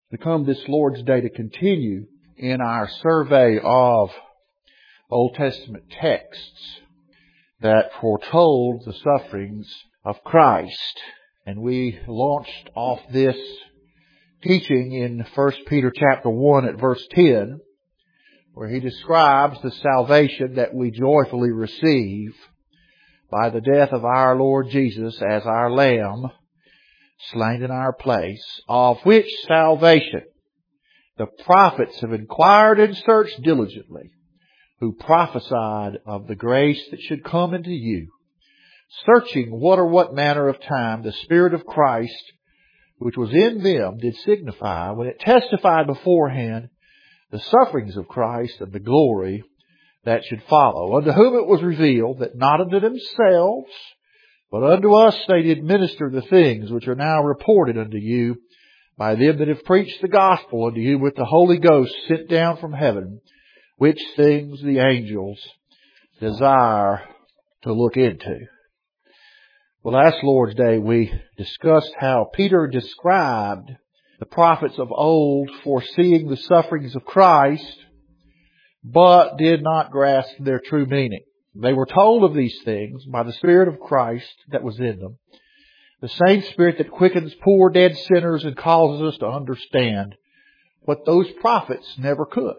We come this Lord's Day to continue in our survey of Old Testament texts that foretold the sufferings of Christ. And we launched off this teaching in 1 Peter chapter 1 at verse 10, where he describes the salvation that we joyfully receive by the death of our Lord Jesus as our Lamb, slain in our place, of which salvation the prophets have inquired and searched diligently, who prophesied of the grace that should come into you, searching what manner of time the Spirit of Christ, which was in them, did signify, when it testified beforehand the sufferings of Christ and the glory that should follow, unto whom it was revealed that not unto themselves, but unto us they did minister the things which are now reported unto you by them that have preached the gospel unto you with the Holy Ghost sent down from heaven, which things the angels desire to look into. Well, last Lord's Day we discussed how Peter described the prophets of old foreseeing the sufferings of Christ, but did not grasp their true meaning. They were told of these things by the Spirit of Christ that was in them, the same Spirit that quickens poor dead sinners and causes us to understand what those prophets never could.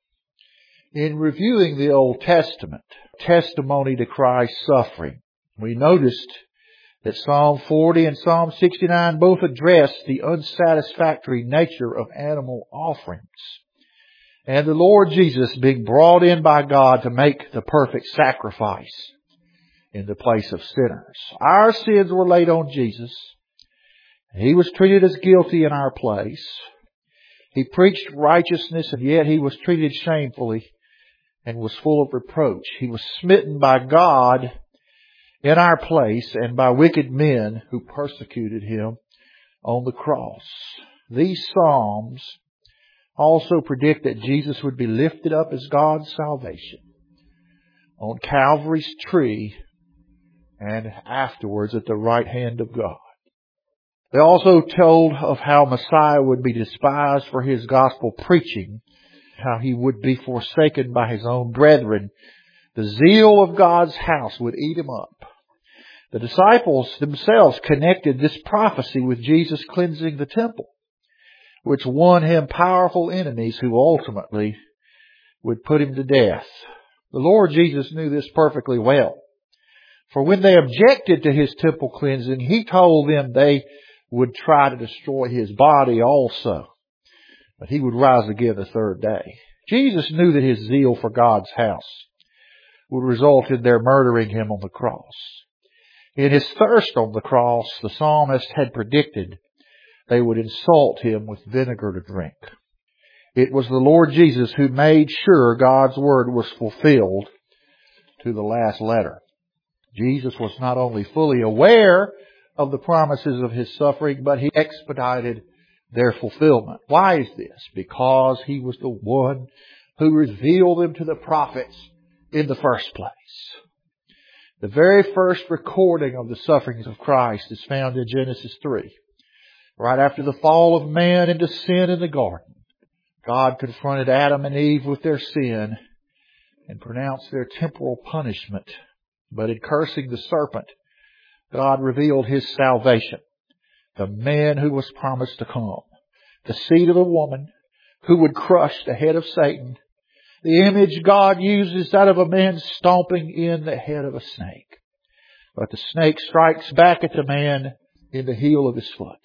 In reviewing the Old Testament, testimony to Christ's suffering, we noticed that Psalm 40 and Psalm 69 both address the unsatisfactory nature of animal offerings, and the Lord Jesus being brought in by God to make the perfect sacrifice in the place of sinners. Our sins were laid on Jesus. He was treated as guilty in our place. He preached righteousness, and yet He was treated shamefully and was full of reproach. He was smitten by God in our place and by wicked men who persecuted Him on the cross. These Psalms also predict that Jesus would be lifted up as God's salvation on Calvary's tree and afterwards at the right hand of God. They also told of how Messiah would be despised for His gospel preaching, how He would be forsaken by His own brethren. The zeal of God's house would eat Him up. The disciples themselves connected this prophecy with Jesus cleansing the temple, which won Him powerful enemies who ultimately would put Him to death. The Lord Jesus knew this perfectly well. For when they objected to His temple cleansing, He told them they would try to destroy His body also, but He would rise again the third day. Jesus knew that His zeal for God's house would result in their murdering Him on the cross. In His thirst on the cross, the psalmist had predicted they would insult Him with vinegar to drink. It was the Lord Jesus who made sure God's word was fulfilled to the last letter. Jesus was not only fully aware of the promises of His suffering, but He expedited their fulfillment. Why is this? Because He was the one who revealed them to the prophets in the first place. The very first recording of the sufferings of Christ is found in Genesis 3. Right after the fall of man into sin in the garden, God confronted Adam and Eve with their sin and pronounced their temporal punishment. But in cursing the serpent, God revealed His salvation, the man who was promised to come, the seed of the woman who would crush the head of Satan. The image God uses that of a man stomping in the head of a snake. But the snake strikes back at the man in the heel of his foot.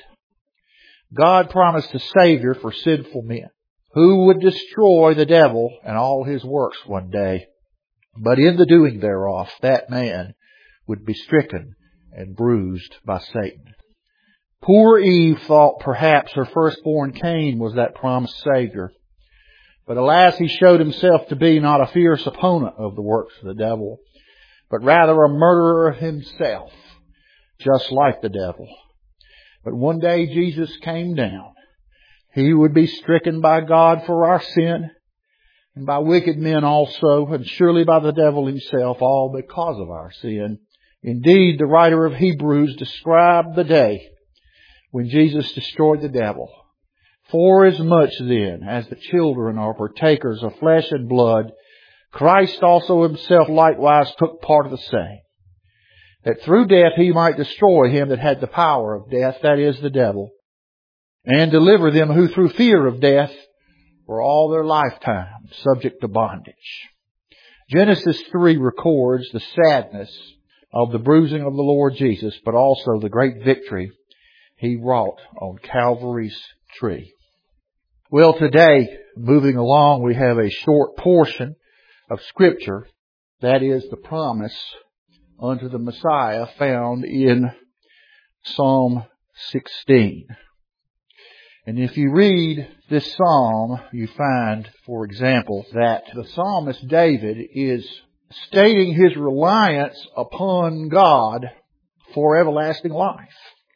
God promised a Savior for sinful men who would destroy the devil and all his works one day. But in the doing thereof, that man would be stricken and bruised by Satan. Poor Eve thought perhaps her firstborn Cain was that promised Savior. But alas, he showed himself to be not a fierce opponent of the works of the devil, but rather a murderer himself, just like the devil. But one day Jesus came down. He would be stricken by God for our sin, and by wicked men also, and surely by the devil himself, all because of our sin. Indeed, the writer of Hebrews described the day when Jesus destroyed the devil. Forasmuch then as the children are partakers of flesh and blood, Christ also himself likewise took part of the same, that through death he might destroy him that had the power of death, that is, the devil, and deliver them who through fear of death were all their lifetime subject to bondage. Genesis 3 records the sadness of the bruising of the Lord Jesus, but also the great victory he wrought on Calvary's tree. Well, today, moving along, we have a short portion of Scripture, that is the promise unto the Messiah found in Psalm 16. And if you read this psalm, you find, for example, that the psalmist David is stating his reliance upon God for everlasting life.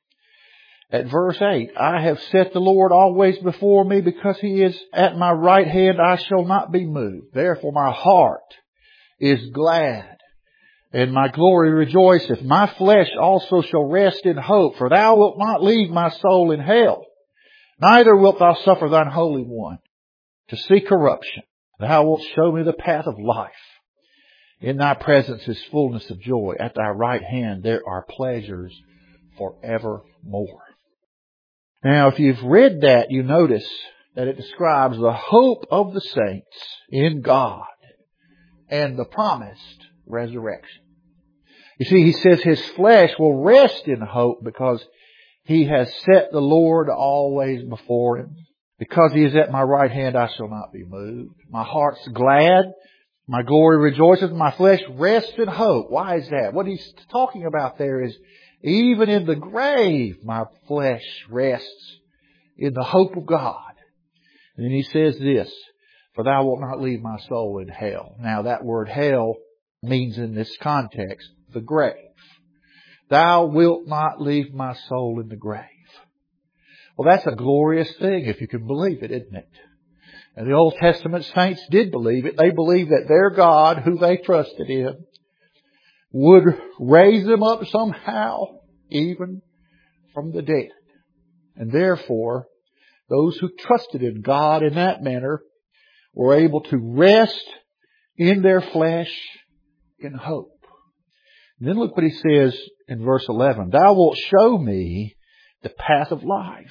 At verse 8, I have set the Lord always before me, because he is at my right hand, I shall not be moved. Therefore my heart is glad, and my glory rejoiceth. My flesh also shall rest in hope, for thou wilt not leave my soul in hell, neither wilt thou suffer thine Holy One to see corruption. Thou wilt show me the path of life. In thy presence is fullness of joy. At thy right hand there are pleasures forevermore. Now, if you've read that, you notice that it describes the hope of the saints in God and the promised resurrection. You see, he says his flesh will rest in hope because he has set the Lord always before him. Because he is at my right hand, I shall not be moved. My heart's glad. My glory rejoices. My flesh rests in hope. Why is that? What he's talking about there is, even in the grave, my flesh rests in the hope of God. And then he says this, for thou wilt not leave my soul in hell. Now that word hell means in this context, the grave. Thou wilt not leave my soul in the grave. Well, that's a glorious thing if you can believe it, isn't it? And the Old Testament saints did believe it. They believed that their God, who they trusted in, would raise them up somehow, even from the dead. And therefore, those who trusted in God in that manner were able to rest in their flesh in hope. And then look what he says in verse 11. Thou wilt show me the path of life.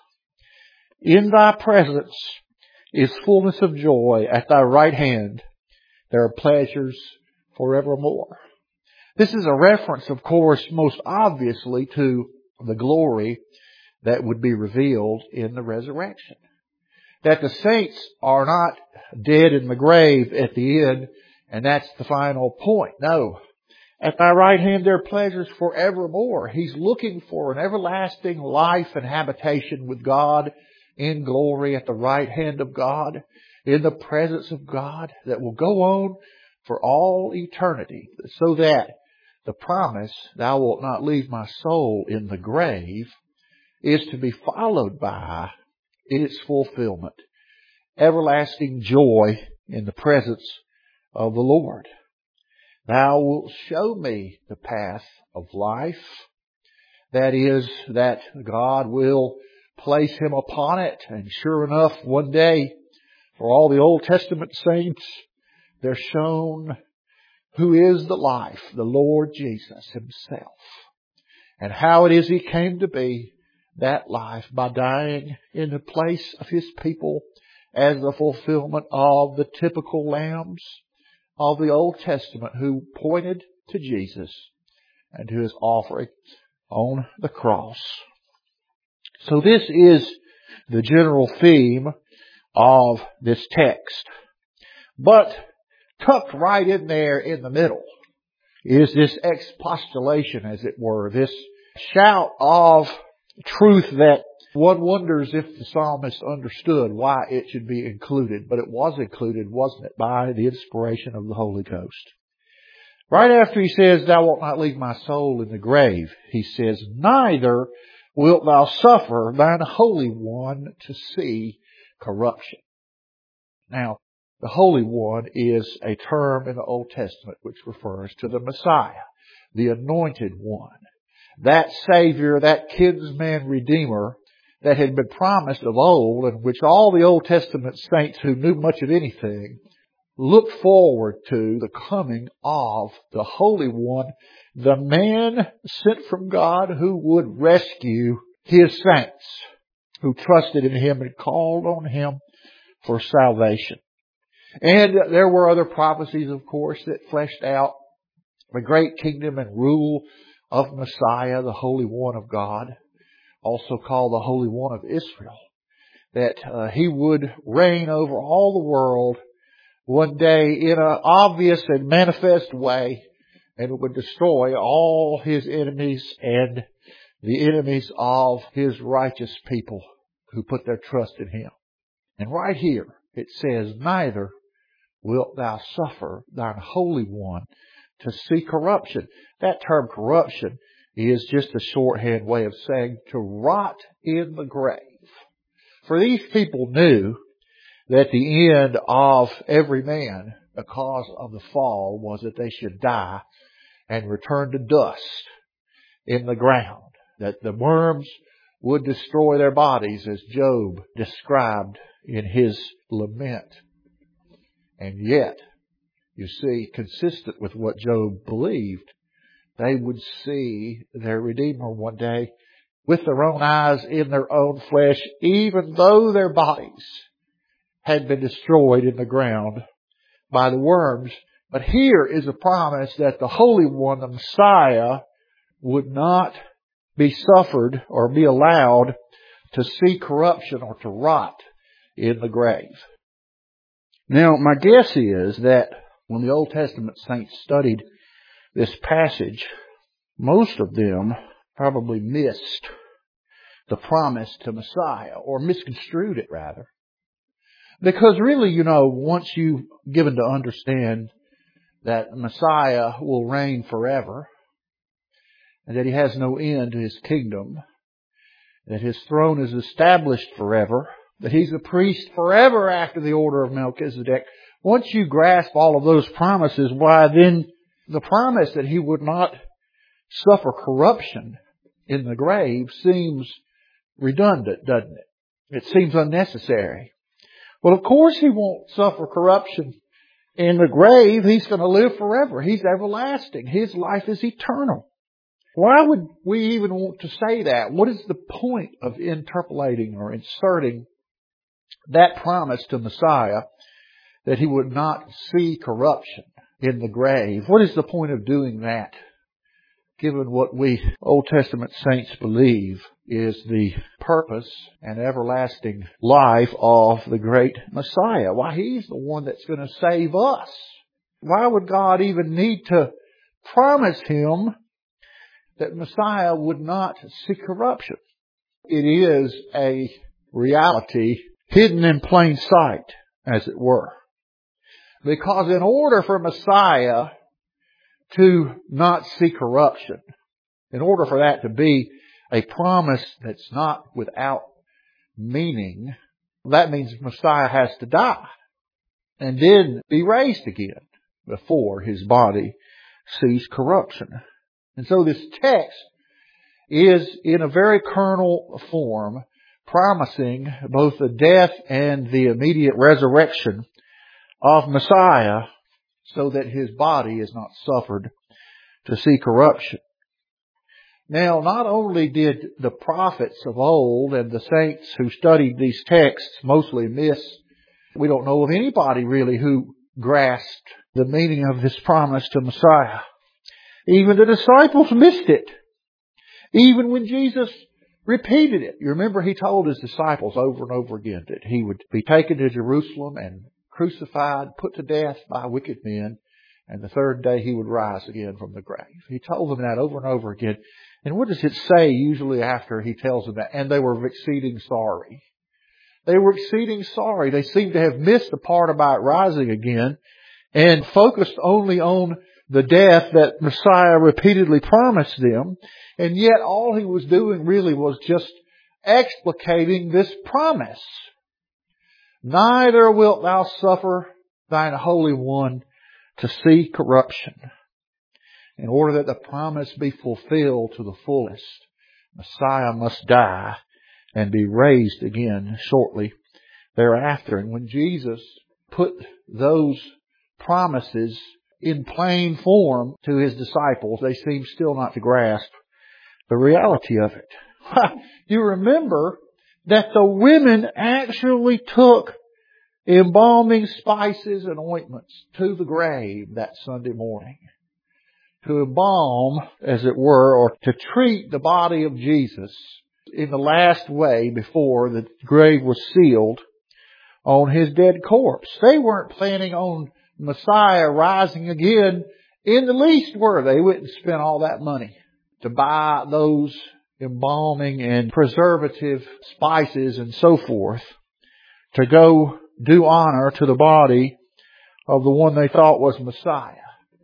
In thy presence is fullness of joy. At thy right hand there are pleasures forevermore. This is a reference, of course, most obviously to the glory that would be revealed in the resurrection. That the saints are not dead in the grave at the end, and that's the final point. No. At thy right hand there are pleasures forevermore. He's looking for an everlasting life and habitation with God in glory at the right hand of God, in the presence of God, that will go on for all eternity, so that the promise, thou wilt not leave my soul in the grave, is to be followed by, in its fulfillment, everlasting joy in the presence of the Lord. Thou wilt show me the path of life. That is, that God will place him upon it. And sure enough, one day, for all the Old Testament saints, they're shown who is the life, the Lord Jesus himself. And how it is he came to be that life by dying in the place of his people as the fulfillment of the typical lambs of the Old Testament who pointed to Jesus and to his offering on the cross. So this is the general theme of this text. But tucked right in there in the middle is this expostulation, as it were, this shout of truth that one wonders if the psalmist understood why it should be included. But it was included, wasn't it, by the inspiration of the Holy Ghost. Right after he says, thou wilt not leave my soul in the grave, he says, neither wilt thou suffer thine Holy One to see corruption. Now, the Holy One is a term in the Old Testament which refers to the Messiah, the Anointed One. That Savior, that kinsman Redeemer that had been promised of old, and which all the Old Testament saints who knew much of anything looked forward to the coming of the Holy One, the man sent from God who would rescue His saints who trusted in Him and called on Him for salvation. And there were other prophecies, of course, that fleshed out the great kingdom and rule of Messiah, the Holy One of God, also called the Holy One of Israel, that He would reign over all the world one day in an obvious and manifest way, and would destroy all His enemies and the enemies of His righteous people who put their trust in Him. And right here it says, neither wilt thou suffer thine Holy One to see corruption. That term corruption is just a shorthand way of saying to rot in the grave. For these people knew that the end of every man, because of the fall, was that they should die and return to dust in the ground, that the worms would destroy their bodies, as Job described in his lament. And yet, you see, consistent with what Job believed, they would see their Redeemer one day with their own eyes in their own flesh, even though their bodies had been destroyed in the ground by the worms. But here is a promise that the Holy One, the Messiah, would not be suffered or be allowed to see corruption or to rot in the grave. Now, my guess is that when the Old Testament saints studied this passage, most of them probably missed the promise to Messiah, or misconstrued it rather. Because really, once you've given to understand that Messiah will reign forever, and that He has no end to His kingdom, that His throne is established forever, that He's a priest forever after the order of Melchizedek, once you grasp all of those promises, why then the promise that He would not suffer corruption in the grave seems redundant, doesn't it? It seems unnecessary. Well, of course He won't suffer corruption in the grave. He's going to live forever. He's everlasting. His life is eternal. Why would we even want to say that? What is the point of interpolating or inserting that promise to Messiah that He would not see corruption in the grave? What is the point of doing that, given what we Old Testament saints believe is the purpose and everlasting life of the great Messiah? Why, He's the one that's going to save us. Why would God even need to promise Him that Messiah would not see corruption? It is a reality hidden in plain sight, as it were. Because in order for Messiah to not see corruption, in order for that to be a promise that's not without meaning, that means Messiah has to die and then be raised again before His body sees corruption. And so this text is in a very carnal form promising both the death and the immediate resurrection of Messiah so that His body is not suffered to see corruption. Now, not only did the prophets of old and the saints who studied these texts mostly miss, we don't know of anybody really who grasped the meaning of this promise to Messiah. Even the disciples missed it. Even when Jesus repeated it. You remember He told His disciples over and over again that He would be taken to Jerusalem and crucified, put to death by wicked men, and the third day He would rise again from the grave. He told them that over and over again. And what does it say usually after He tells them that? And they were exceeding sorry. They were exceeding sorry. They seemed to have missed the part about rising again and focused only on the death that Messiah repeatedly promised them. And yet all He was doing really was just explicating this promise. Neither wilt thou suffer thine Holy One to see corruption. In order that the promise be fulfilled to the fullest, Messiah must die and be raised again shortly thereafter. And when Jesus put those promises in plain form to His disciples, they seemed still not to grasp the reality of it. You remember that the women actually took embalming spices and ointments to the grave that Sunday morning to embalm, as it were, or to treat the body of Jesus in the last way before the grave was sealed on His dead corpse. They weren't planning on Messiah rising again in the least, were they? They wouldn't spend all that money to buy those embalming and preservative spices and so forth to go do honor to the body of the one they thought was Messiah.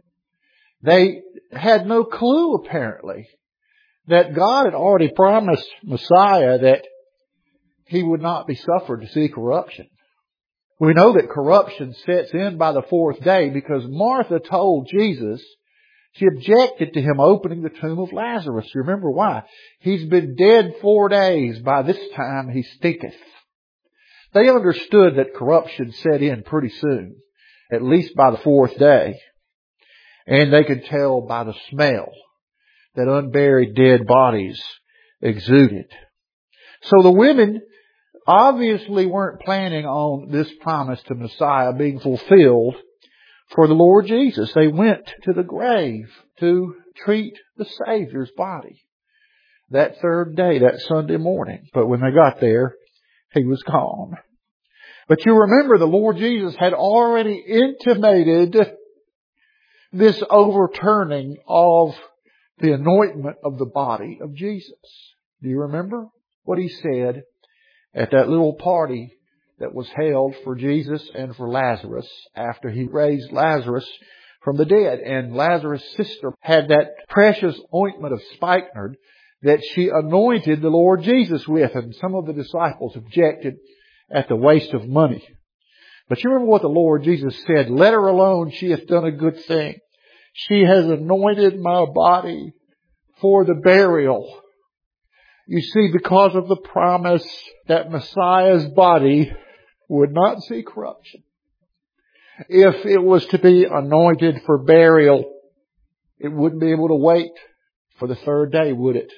They had no clue, apparently, that God had already promised Messiah that He would not be suffered to see corruption. We know that corruption sets in by the fourth day because Martha told Jesus she objected to Him opening the tomb of Lazarus. You remember why? He's been dead 4 days. By this time he stinketh. They understood that corruption set in pretty soon, at least by the fourth day. And they could tell by the smell that unburied dead bodies exuded. So the women obviously weren't planning on this promise to Messiah being fulfilled for the Lord Jesus. They went to the grave to treat the Savior's body that third day, that Sunday morning. But when they got there, He was gone. But you remember the Lord Jesus had already intimated this overturning of the anointment of the body of Jesus. Do you remember what He said at that little party that was held for Jesus and for Lazarus after He raised Lazarus from the dead? And Lazarus' sister had that precious ointment of spikenard that she anointed the Lord Jesus with. And some of the disciples objected at the waste of money. But you remember what the Lord Jesus said? Let her alone. She hath done a good thing. She has anointed my body for the burial. You see, because of the promise that Messiah's body would not see corruption. If it was to be anointed for burial, it wouldn't be able to wait for the third day, would it?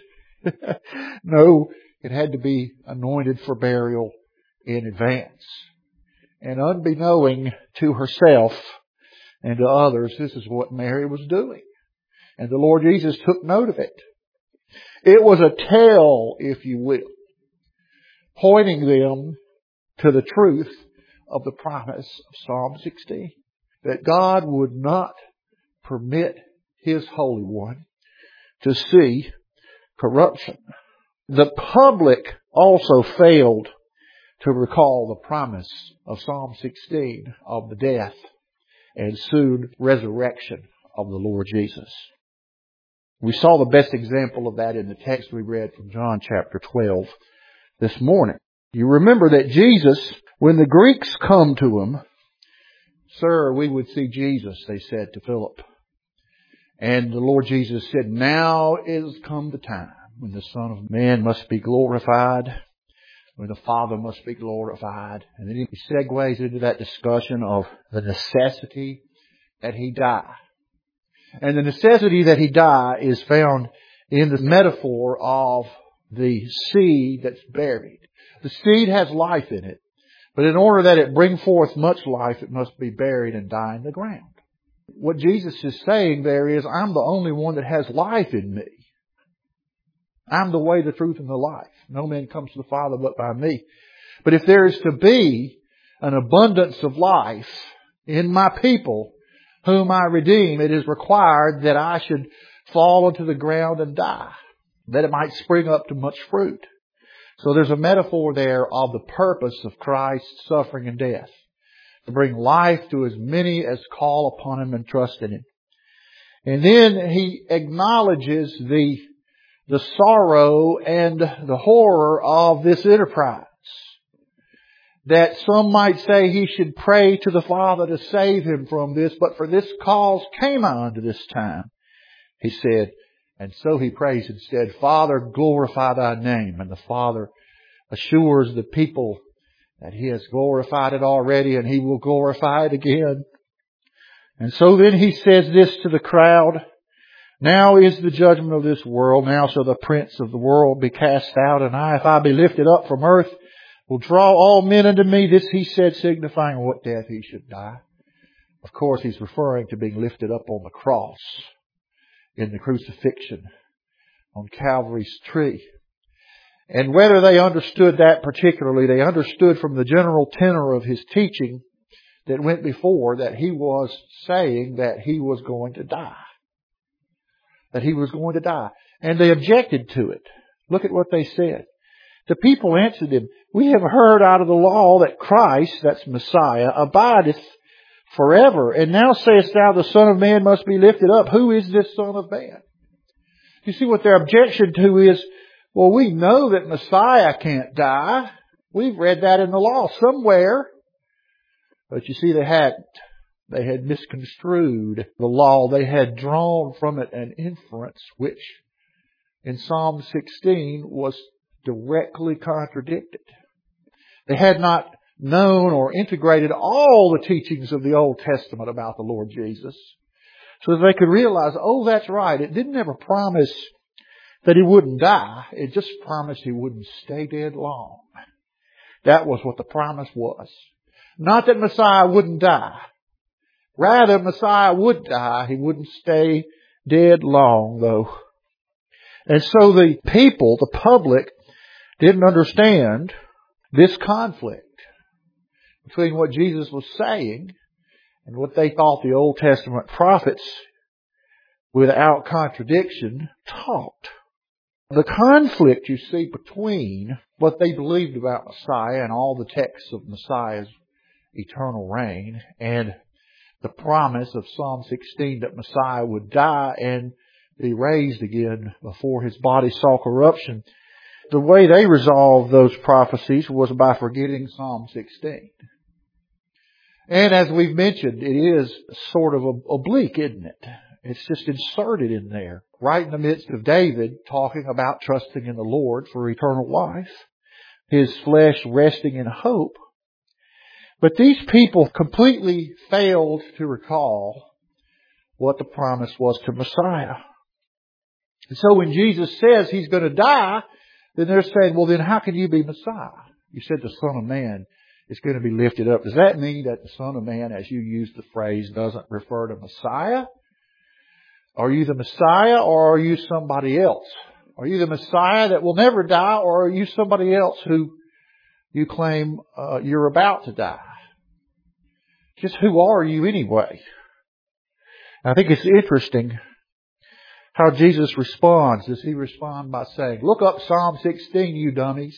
No, it had to be anointed for burial in advance. And unbeknowing to herself and to others, this is what Mary was doing. And the Lord Jesus took note of it. It was a tell, if you will, pointing them to the truth of the promise of Psalm 16. That God would not permit His Holy One to see corruption. The public also failed to recall the promise of Psalm 16 of the death and soon resurrection of the Lord Jesus. We saw the best example of that in the text we read from John chapter 12 this morning. You remember that Jesus, when the Greeks come to Him, Sir, we would see Jesus, they said to Philip. And the Lord Jesus said, now is come the time when the Son of Man must be glorified, when the Father must be glorified. And then He segues into that discussion of the necessity that He die. And the necessity that He die is found in the metaphor of the seed that's buried. The seed has life in it, but in order that it bring forth much life, it must be buried and die in the ground. What Jesus is saying there is, I'm the only one that has life in me. I'm the way, the truth, and the life. No man comes to the Father but by me. But if there is to be an abundance of life in my people, whom I redeem, it is required that I should fall into the ground and die, that it might spring up to much fruit. So there's a metaphor there of the purpose of Christ's suffering and death, to bring life to as many as call upon Him and trust in Him. And then He acknowledges the sorrow and the horror of this enterprise. That some might say He should pray to the Father to save him from this, but for this cause came I unto this time. He said, and so He prays and said, Father, glorify Thy name. And the Father assures the people that He has glorified it already and He will glorify it again. And so then He says this to the crowd, now is the judgment of this world. Now shall the prince of the world be cast out. And I, if I be lifted up from earth, will draw all men unto me. This He said, signifying what death He should die. Of course, He's referring to being lifted up on the cross in the crucifixion on Calvary's tree. And whether they understood that particularly, they understood from the general tenor of His teaching that went before that He was saying that He was going to die. That He was going to die. And they objected to it. Look at what they said. The people answered Him, we have heard out of the law that Christ, that's Messiah, abideth forever. And now sayest thou the Son of Man must be lifted up. Who is this Son of Man? You see what their objection to is, well, we know that Messiah can't die. We've read that in the law somewhere. But you see, they hadn't. They had misconstrued the law. They had drawn from it an inference which in Psalm 16 was directly contradicted. They had not known or integrated all the teachings of the Old Testament about the Lord Jesus so that they could realize, oh, that's right. It didn't ever promise that He wouldn't die. It just promised He wouldn't stay dead long. That was what the promise was. Not that Messiah wouldn't die. Rather, Messiah would die. He wouldn't stay dead long, though. And so the people, the public, didn't understand this conflict between what Jesus was saying and what they thought the Old Testament prophets, without contradiction, taught. The conflict, you see, between what they believed about Messiah and all the texts of Messiah's eternal reign and the promise of Psalm 16 that Messiah would die and be raised again before His body saw corruption. The way they resolved those prophecies was by forgetting Psalm 16. And as we've mentioned, it is sort of oblique, isn't it? It's just inserted in there, right in the midst of David talking about trusting in the Lord for eternal life, his flesh resting in hope. But these people completely failed to recall what the promise was to Messiah. And so when Jesus says He's going to die, then they're saying, well, then how can you be Messiah? You said the Son of Man is going to be lifted up. Does that mean that the Son of Man, as you use the phrase, doesn't refer to Messiah? Are you the Messiah or are you somebody else? Are you the Messiah that will never die or are you somebody else who you claim you're about to die? Just who are you anyway? I think it's interesting how Jesus responds. Does He respond by saying, look up Psalm 16, you dummies.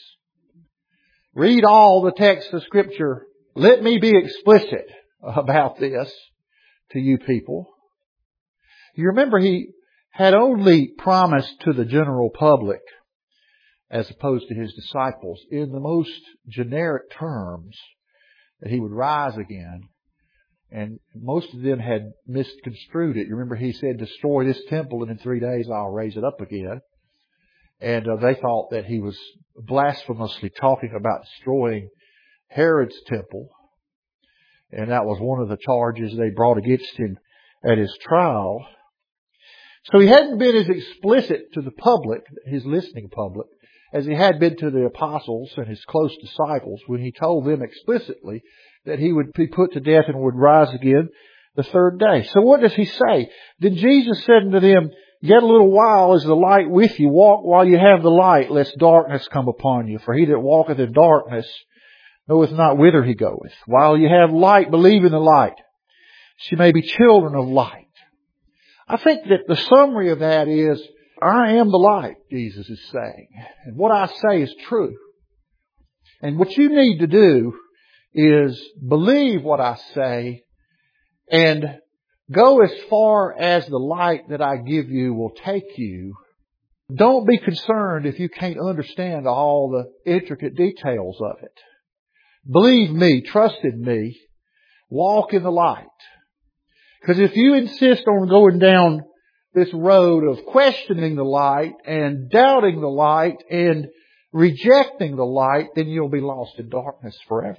Read all the texts of Scripture. Let me be explicit about this to you people. You remember He had only promised to the general public, as opposed to His disciples, in the most generic terms, that He would rise again. And most of them had misconstrued it. You remember He said, destroy this temple and in 3 days I'll raise it up again. And they thought that He was blasphemously talking about destroying Herod's temple. And that was one of the charges they brought against Him at His trial. So He hadn't been as explicit to the public, His listening public, as He had been to the apostles and His close disciples when He told them explicitly that He would be put to death and would rise again the third day. So what does He say? Then Jesus said unto them, yet a little while is the light with you. Walk while you have the light, lest darkness come upon you. For he that walketh in darkness knoweth not whither he goeth. While you have light, believe in the light. She may be children of light. I think that the summary of that is, I am the light, Jesus is saying. And what I say is true. And what you need to do is believe what I say and go as far as the light that I give you will take you. Don't be concerned if you can't understand all the intricate details of it. Believe me, trust in me, walk in the light. Because if you insist on going down this road of questioning the light and doubting the light and rejecting the light, then you'll be lost in darkness forever.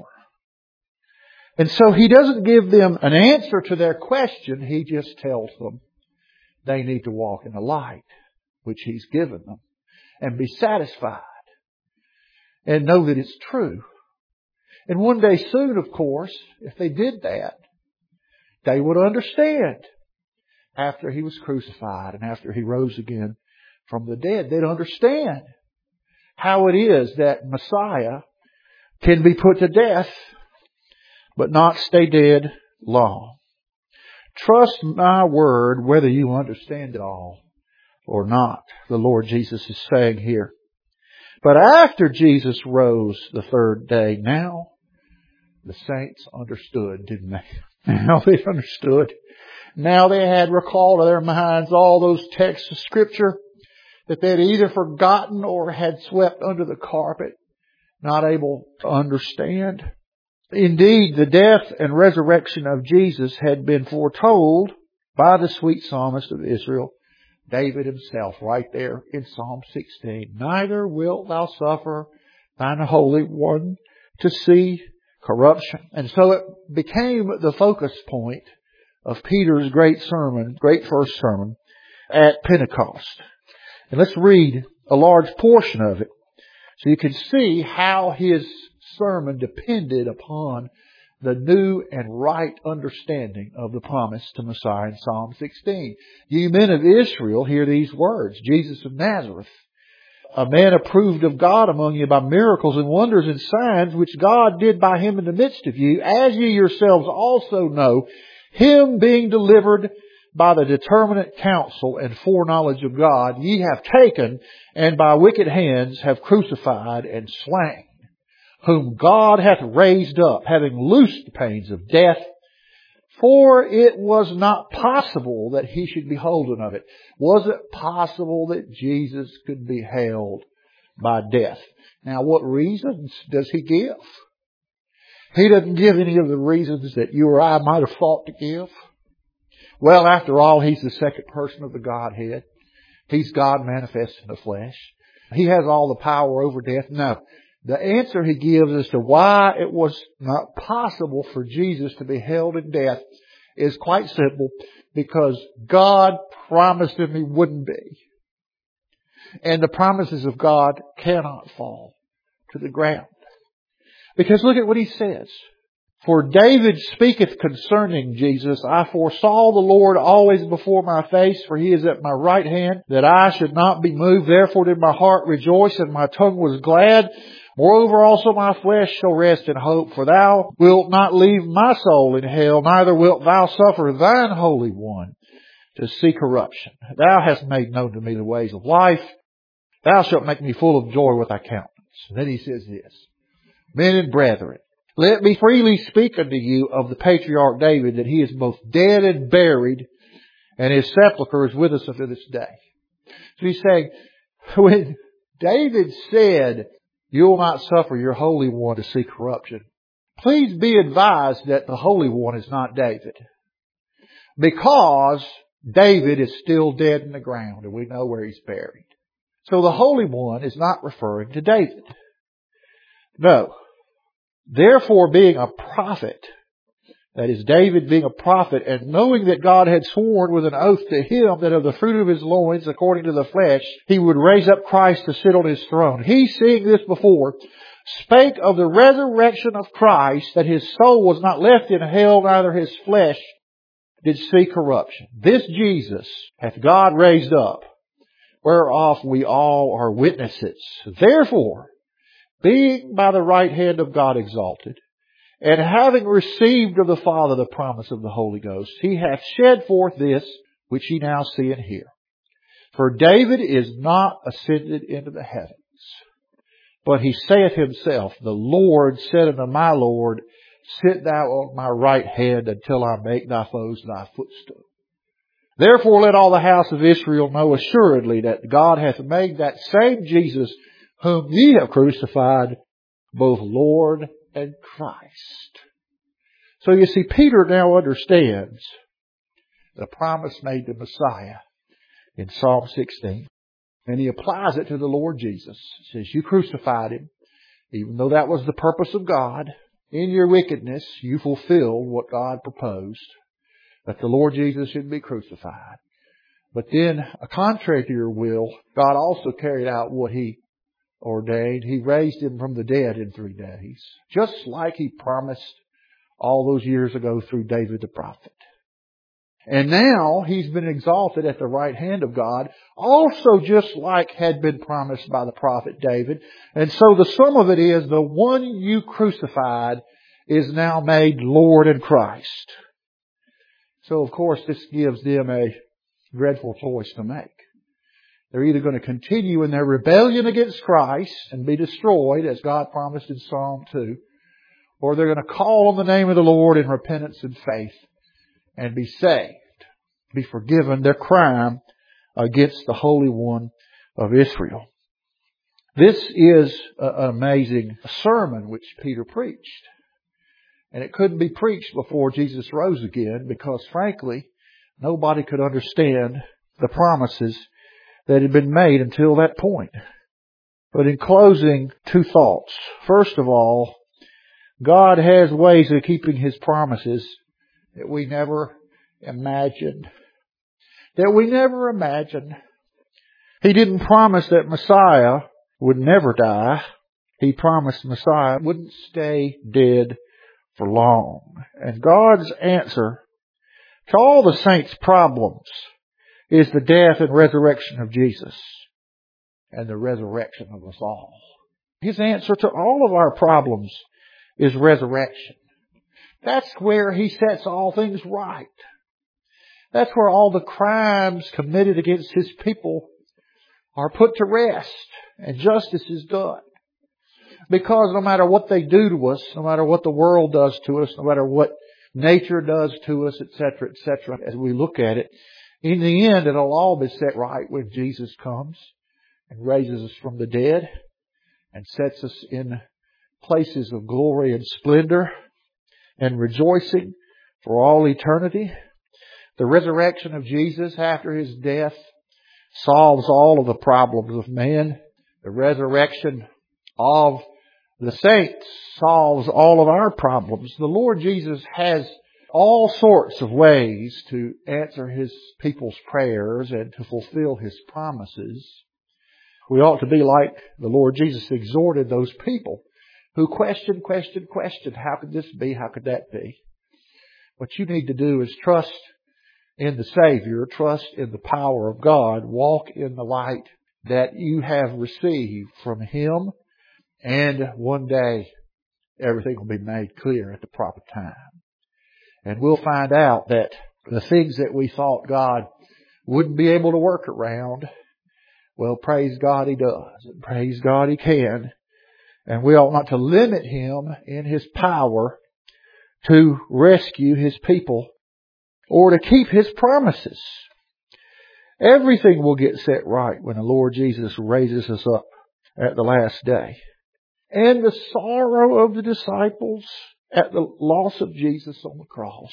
And so He doesn't give them an answer to their question. He just tells them they need to walk in the light, which He's given them, and be satisfied and know that it's true. And one day soon, of course, if they did that, they would understand. After He was crucified and after He rose again from the dead, they'd understand how it is that Messiah can be put to death but not stay dead long. Trust my word whether you understand it all or not, the Lord Jesus is saying here. But after Jesus rose the third day, now the saints understood, didn't they? Now they understood. Now they had recalled to their minds all those texts of Scripture that they had either forgotten or had swept under the carpet, not able to understand. Indeed, the death and resurrection of Jesus had been foretold by the sweet psalmist of Israel, David himself, right there in Psalm 16. Neither wilt thou suffer thine Holy One to see corruption. And so it became the focus point of Peter's great sermon, great first sermon at Pentecost. And let's read a large portion of it so you can see how his sermon depended upon the new and right understanding of the promise to Messiah in Psalm 16. You men of Israel, hear these words. Jesus of Nazareth, a man approved of God among you by miracles and wonders and signs which God did by Him in the midst of you, as ye yourselves also know, Him being delivered by the determinate counsel and foreknowledge of God, ye have taken and by wicked hands have crucified and slain, whom God hath raised up, having loosed the pains of death, for it was not possible that He should be holden of it. Was it possible that Jesus could be held by death? Now, what reasons does He give? He doesn't give any of the reasons that you or I might have thought to give. Well, after all, He's the second person of the Godhead. He's God manifest in the flesh. He has all the power over death. No. The answer He gives as to why it was not possible for Jesus to be held in death is quite simple. Because God promised Him He wouldn't be. And the promises of God cannot fall to the ground. Because look at what He says. For David speaketh concerning Jesus, I foresaw the Lord always before my face, for He is at my right hand, that I should not be moved. Therefore did my heart rejoice, and my tongue was glad. Moreover also my flesh shall rest in hope, for Thou wilt not leave my soul in hell, neither wilt Thou suffer Thine Holy One to see corruption. Thou hast made known to me the ways of life. Thou shalt make me full of joy with Thy countenance. And then He says this, Men and brethren, let me freely speak unto you of the patriarch David, that he is both dead and buried, and his sepulchre is with us unto this day. So he's saying, when David said, you will not suffer your Holy One to see corruption, please be advised that the Holy One is not David. Because David is still dead in the ground, and we know where he's buried. So the Holy One is not referring to David. No. Therefore, being a prophet, that is David being a prophet, and knowing that God had sworn with an oath to him that of the fruit of his loins, according to the flesh, He would raise up Christ to sit on His throne. He, seeing this before, spake of the resurrection of Christ, that His soul was not left in hell, neither His flesh did see corruption. This Jesus hath God raised up, whereof we all are witnesses. Therefore, being by the right hand of God exalted, and having received of the Father the promise of the Holy Ghost, He hath shed forth this which ye now see and hear. For David is not ascended into the heavens, but he saith himself, The Lord said unto my Lord, Sit thou on my right hand until I make thy foes thy footstool. Therefore let all the house of Israel know assuredly that God hath made that same Jesus whom ye have crucified, both Lord and Christ. So you see, Peter now understands the promise made to Messiah in Psalm 16. And he applies it to the Lord Jesus. He says, you crucified him, even though that was the purpose of God. In your wickedness, you fulfilled what God proposed, that the Lord Jesus should be crucified. But then, contrary to your will, God also carried out what He ordained. He raised Him from the dead in 3 days, just like He promised all those years ago through David the prophet. And now He's been exalted at the right hand of God, also just like had been promised by the prophet David. And so the sum of it is, the one you crucified is now made Lord and Christ. So of course this gives them a dreadful choice to make. They're either going to continue in their rebellion against Christ and be destroyed, as God promised in Psalm 2, or they're going to call on the name of the Lord in repentance and faith and be saved, be forgiven their crime against the Holy One of Israel. This is an amazing sermon which Peter preached. And it couldn't be preached before Jesus rose again because, frankly, nobody could understand the promises that had been made until that point. But in closing, 2 thoughts. First of all, God has ways of keeping His promises that we never imagined. He didn't promise that Messiah would never die. He promised Messiah wouldn't stay dead for long. And God's answer to all the saints' problems is the death and resurrection of Jesus and the resurrection of us all. His answer to all of our problems is resurrection. That's where He sets all things right. That's where all the crimes committed against His people are put to rest and justice is done. Because no matter what they do to us, no matter what the world does to us, no matter what nature does to us, etc., as we look at it, in the end it'll all be set right when Jesus comes and raises us from the dead and sets us in places of glory and splendor and rejoicing for all eternity. The resurrection of Jesus after His death solves all of the problems of man. The resurrection of the saints solves all of our problems. The Lord Jesus has all sorts of ways to answer His people's prayers and to fulfill His promises. We ought to be like the Lord Jesus exhorted those people who questioned. How could this be? How could that be? What you need to do is trust in the Savior, trust in the power of God, walk in the light that you have received from Him, and one day everything will be made clear at the proper time. And we'll find out that the things that we thought God wouldn't be able to work around, well, praise God He does. And praise God He can. And we ought not to limit Him in His power to rescue His people or to keep His promises. Everything will get set right when the Lord Jesus raises us up at the last day. And the sorrow of the disciples at the loss of Jesus on the cross.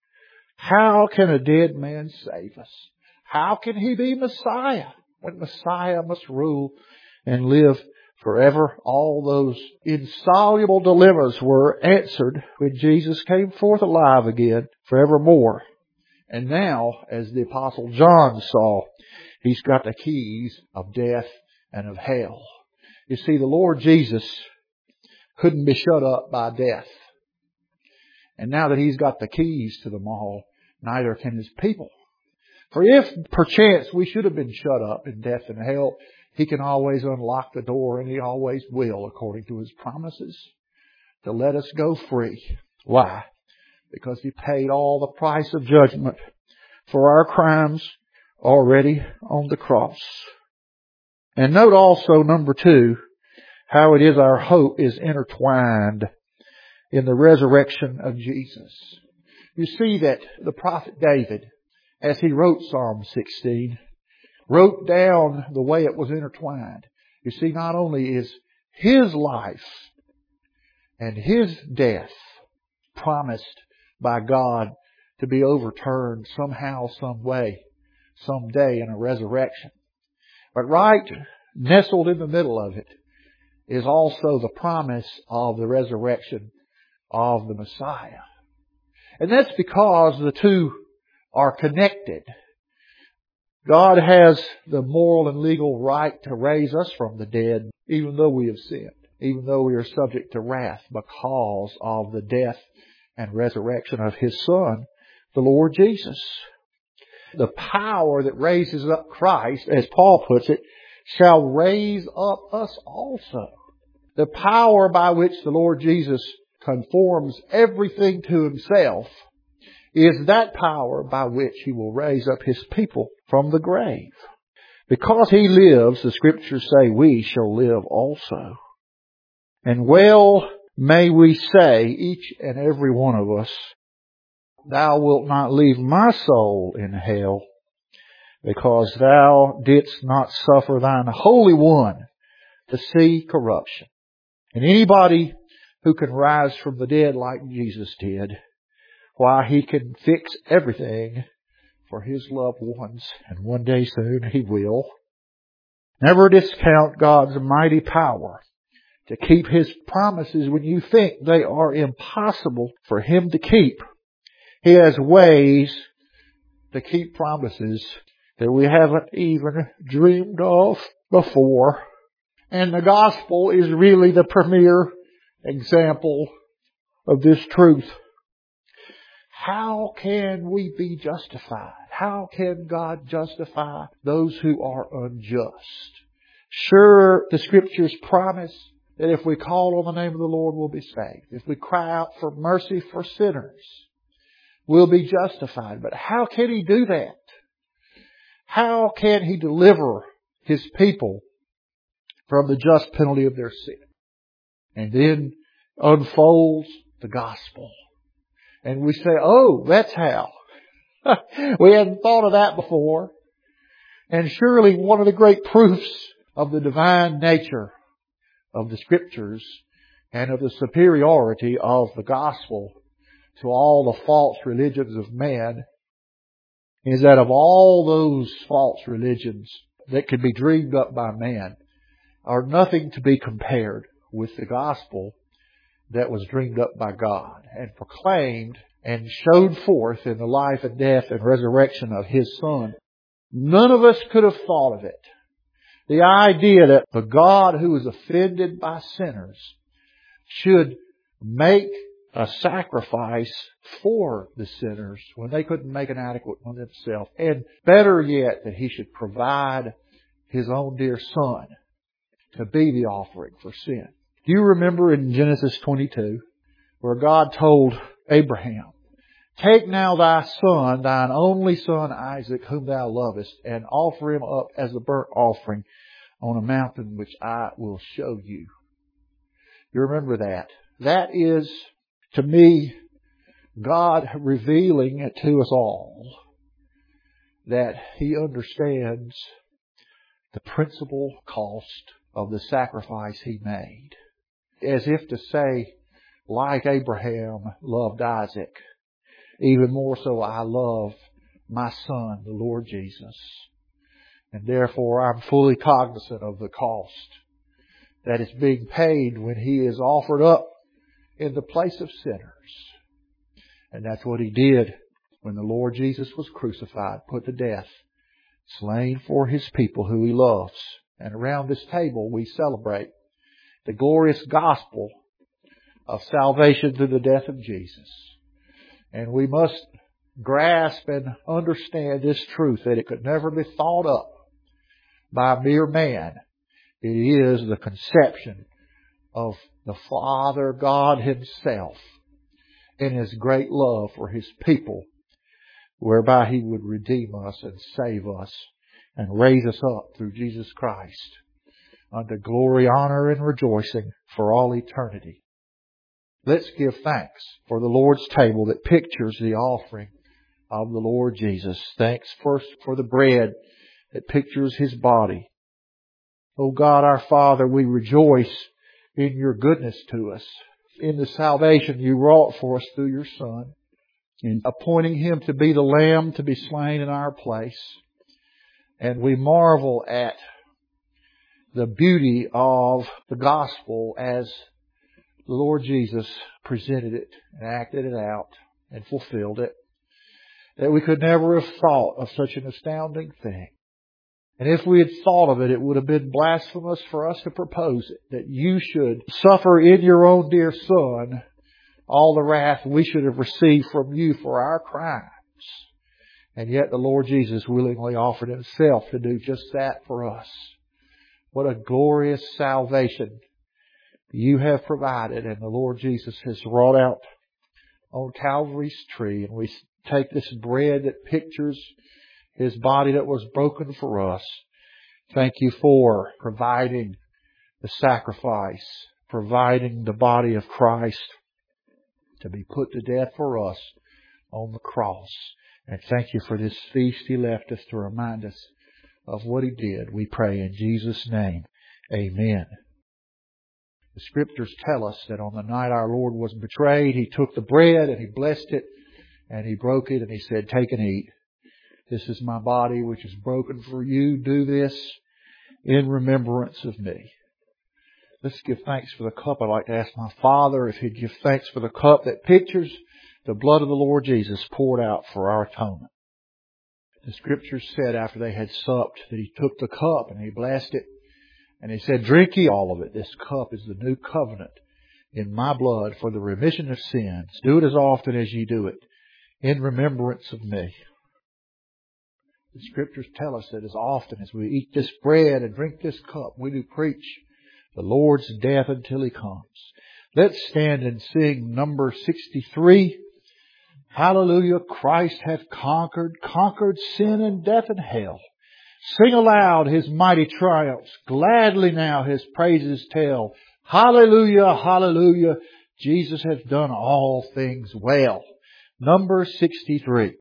How can a dead man save us? How can He be Messiah when Messiah must rule and live forever? All those insoluble dilemmas were answered when Jesus came forth alive again forevermore. And now, as the Apostle John saw, he's got the keys of death and of hell. You see, the Lord Jesus couldn't be shut up by death. And now that He's got the keys to them all, neither can His people. For if perchance we should have been shut up in death and hell, He can always unlock the door, and He always will, according to His promises, to let us go free. Why? Because He paid all the price of judgment for our crimes already on the cross. And note also, number 2, how it is our hope is intertwined in the resurrection of Jesus. You see that the prophet David, as he wrote Psalm 16, wrote down the way it was intertwined. You see, not only is his life and his death promised by God to be overturned somehow, some way, someday in a resurrection, But right nestled in the middle of it is also the promise of the resurrection of the Messiah. And that's because the two are connected. God has the moral and legal right to raise us from the dead, even though we have sinned, even though we are subject to wrath because of the death and resurrection of His Son, the Lord Jesus. The power that raises up Christ, as Paul puts it, shall raise up us also. The power by which the Lord Jesus conforms everything to Himself is that power by which He will raise up His people from the grave. Because He lives, the Scriptures say, we shall live also. And well may we say, each and every one of us, Thou wilt not leave my soul in hell, because Thou didst not suffer Thine Holy One to see corruption. And anybody who can rise from the dead like Jesus did, why, He can fix everything for His loved ones, and one day soon He will. Never discount God's mighty power to keep His promises when you think they are impossible for Him to keep. He has ways to keep promises that we haven't even dreamed of before. And the gospel is really the premier example of this truth. How can we be justified? How can God justify those who are unjust? Sure, the Scriptures promise that if we call on the name of the Lord, we'll be saved. If we cry out for mercy for sinners, we'll be justified. But how can He do that? How can He deliver His people from the just penalty of their sin? And then unfolds the gospel. And we say, oh, that's how. We hadn't thought of that before. And surely one of the great proofs of the divine nature of the Scriptures and of the superiority of the gospel to all the false religions of man is that of all those false religions that could be dreamed up by man are nothing to be compared with the gospel that was dreamed up by God and proclaimed and showed forth in the life and death and resurrection of His Son. None of us could have thought of it. The idea that the God who is offended by sinners should make a sacrifice for the sinners when they couldn't make an adequate one themselves. And better yet, that He should provide His own dear Son to be the offering for sin. Do you remember in Genesis 22 where God told Abraham, take now thy son, thine only son Isaac, whom thou lovest, and offer him up as a burnt offering on a mountain which I will show you. You remember that? That is, to me, God revealing to us all that He understands the principal cost of the sacrifice He made. As if to say, like Abraham loved Isaac, even more so I love my Son, the Lord Jesus. And therefore I'm fully cognizant of the cost that is being paid when He is offered up in the place of sinners. And that's what He did when the Lord Jesus was crucified, put to death, slain for His people who He loves. And around this table we celebrate the glorious gospel of salvation through the death of Jesus. And we must grasp and understand this truth that it could never be thought up by mere man. It is the conception of the Father God Himself in His great love for His people, whereby He would redeem us and save us and raise us up through Jesus Christ unto glory, honor, and rejoicing for all eternity. Let's give thanks for the Lord's table that pictures the offering of the Lord Jesus. Thanks first for the bread that pictures His body. O God our Father, we rejoice in Your goodness to us, in the salvation You wrought for us through Your Son, in appointing Him to be the Lamb to be slain in our place. And we marvel at the beauty of the gospel as the Lord Jesus presented it and acted it out and fulfilled it, that we could never have thought of such an astounding thing. And if we had thought of it, it would have been blasphemous for us to propose it, that you should suffer in your own dear Son all the wrath we should have received from you for our crimes. And yet the Lord Jesus willingly offered Himself to do just that for us. What a glorious salvation you have provided, and the Lord Jesus has wrought out on Calvary's tree. And we take this bread that pictures His body that was broken for us. Thank you for providing the sacrifice, providing the body of Christ to be put to death for us on the cross. And thank you for this feast He left us to remind us of what He did. We pray in Jesus' name. Amen. The Scriptures tell us that on the night our Lord was betrayed, He took the bread and He blessed it and He broke it and He said, "Take and eat. This is my body which is broken for you. Do this in remembrance of me." Let's give thanks for the cup. I'd like to ask my Father if He'd give thanks for the cup that pictures the blood of the Lord Jesus poured out for our atonement. The Scriptures said after they had supped that He took the cup and He blessed it and He said, "Drink ye all of it. This cup is the new covenant in my blood for the remission of sins. Do it as often as ye do it in remembrance of me." The Scriptures tell us that as often as we eat this bread and drink this cup, we do preach the Lord's death until He comes. Let's stand and sing number 63. Hallelujah, Christ hath conquered sin and death and hell. Sing aloud His mighty triumphs. Gladly now His praises tell. Hallelujah, hallelujah. Jesus hath done all things well. Number 63.